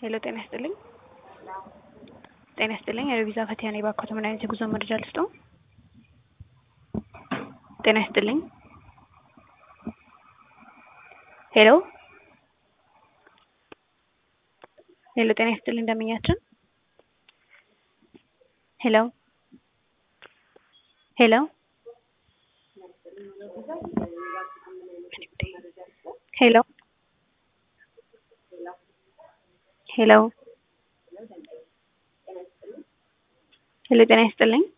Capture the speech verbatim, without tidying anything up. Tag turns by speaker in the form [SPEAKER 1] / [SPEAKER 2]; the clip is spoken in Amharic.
[SPEAKER 1] ሄሎ ጤና ይስጥልኝ። ጤና ይስጥልኝ። የቪዛ ፈቲያ ነኝ። ባኮተ ምን አይነት የጉዞ መረጃ ልስጠው? ጤና ይስጥልኝ። ሄሎ ሄሎ ጤና ይስጥልኝ እንደምኛችን። ሄሎ ሄሎ ሄሎ ሄሎ ሄሎ ጤና ይስጥልኝ።